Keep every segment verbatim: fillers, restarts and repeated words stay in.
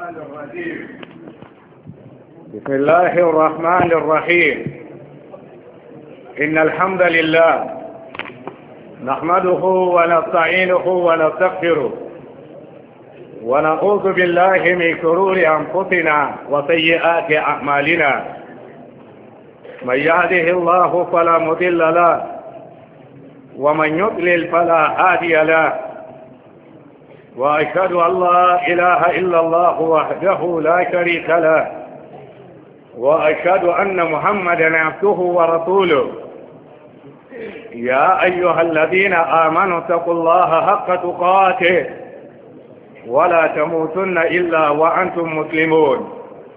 الرحمن الرحيم بسم الله الرحمن الرحيم إن الحمد لله نحمده ونستعينه ونستغفره ونعوذ بالله من شرور أنفسنا وسيئات أعمالنا من يهده الله فلا مضل له ومن يضلل فلا هادي له وأشهد أن لا إله إلا الله وحده لا شريك له وأشهد أن محمدا عبده ورسوله يا أيها الذين آمنوا اتقوا الله حق تقاته ولا تموتن إلا وأنتم مسلمون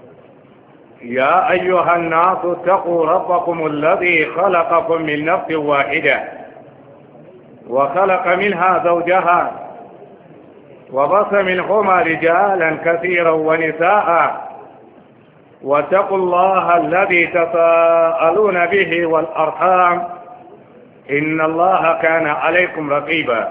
يا أيها الناس اتقوا ربكم الذي خلقكم من نفس واحدة وخلق منها زوجها وبث منهما رجالا كثيرا ونساء واتقوا الله الذي تساءلون به والأرحام إن الله كان عليكم رقيبا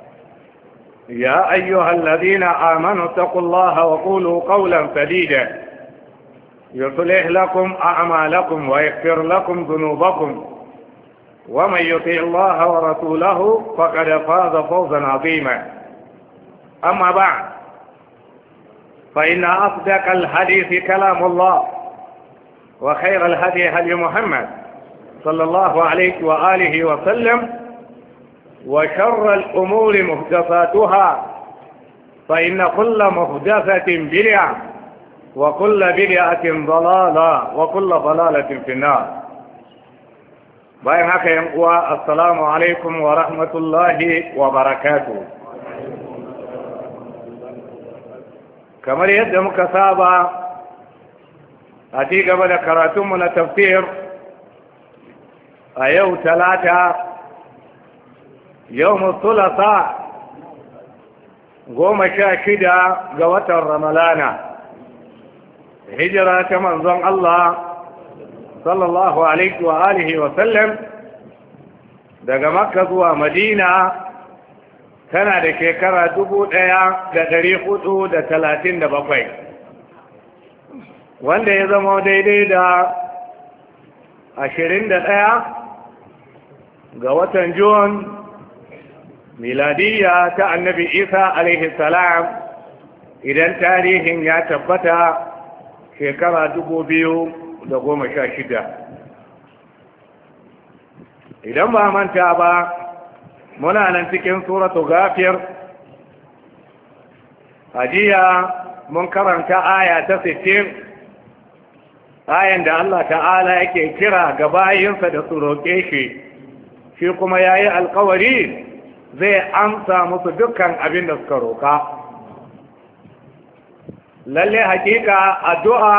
يا أيها الذين آمنوا اتقوا الله وقولوا قولا سديدا يصلح لكم أعمالكم ويغفر لكم ذنوبكم ومن يطع الله ورسوله فقد فاز فوزا عظيما أما بعد فإن أصدق الحديث كلام الله وخير الهدي هدي محمد صلى الله عليه وآله وسلم وشر الأمور محدثاتها فإن كل محدثة بدعة وكل بدعة ضلالة وكل ضلالة في النار. باين هكا ينقوى السلام عليكم ورحمة الله وبركاته. kamar yadda muka saba a ci gaba da karatunmu na tafsir a yau talata yau musulasa goma sha shida ga watan ramalana hijira ta manzon Allah sallallahu alaihi wa alihi wa sallam daga makka zuwa madina tana da shekara dubu ɗaya da ɗari hudu da talatin da bakwai wanda ya zama daidai da ashirin da ɗaya ga watan Jun miladiyya ta annabi Isa alaihi salam idan tarihin ya tabbata shekara dubu biyu da goma sha shida idan ba manta ba muna nan cikin suratu Ghafir ajiya mun karanta aya ta sittin ayan da Allah ta'ala yake kira ga bayinsa da su roƙe shi shi kuma yayi alƙawari zai amsa musu dukkan abin da suka roƙa lalle hakika addu'a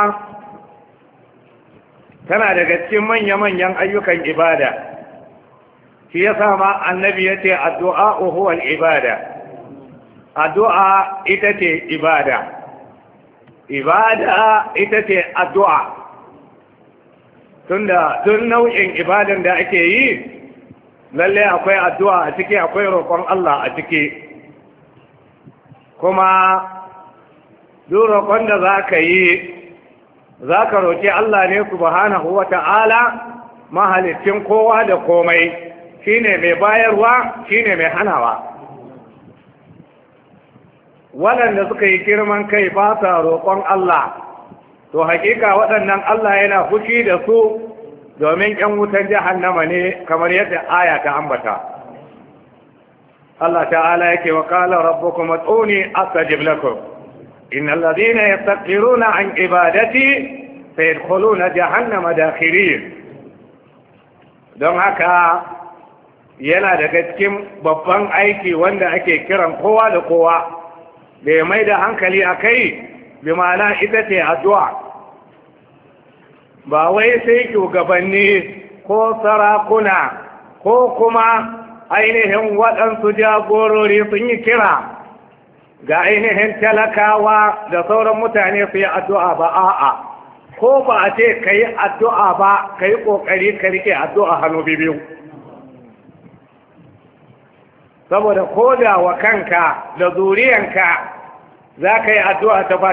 tana daga cikin manya-manyan ayyukan ibada shi ya sama annabi ya ce addu'a huwal ibada addu'a ita ce ibada ibada ita ce addu'a tunda tun nau'in ibadan da ake yi lalle akwai addu'a a ciki akwai roƙon Allah a ciki kuma duk roƙon da za ka yi za ka roƙi Allah ne subhanahu wa ta'ala mahalicin kowa da komai shine mai bayarwa shine mai hanawa waɗanda suka yi girman kai ba sa roƙon Allah to hakika waɗannan Allah yana fushi da su domin ƴan wutan jahannama ne kamar yadda aya ta ambata Allah ta'ala yake wa qala rabbukum ud'uni astajib lakum innal ladhina yastakbiruna an ibadati sayadkhuluna jahannama dakhirin don haka yana daga cikin babban aiki wanda ake kiran kowa da kowa da ya mai da hankali a kai bi ma'ana ita ce addu'a ba wai sai shugabanni ko sarakuna ko kuma ainihin waɗansu jagorori sun yi kira ga ainihin talakawa da sauran mutane su yi addu'a ba a'a ko ba a ce ka yi addu'a ba ka yi ƙoƙari ka rike addu'a hannu biyu saboda koda wa kanka da zuriyanka za ka yi addu'a ta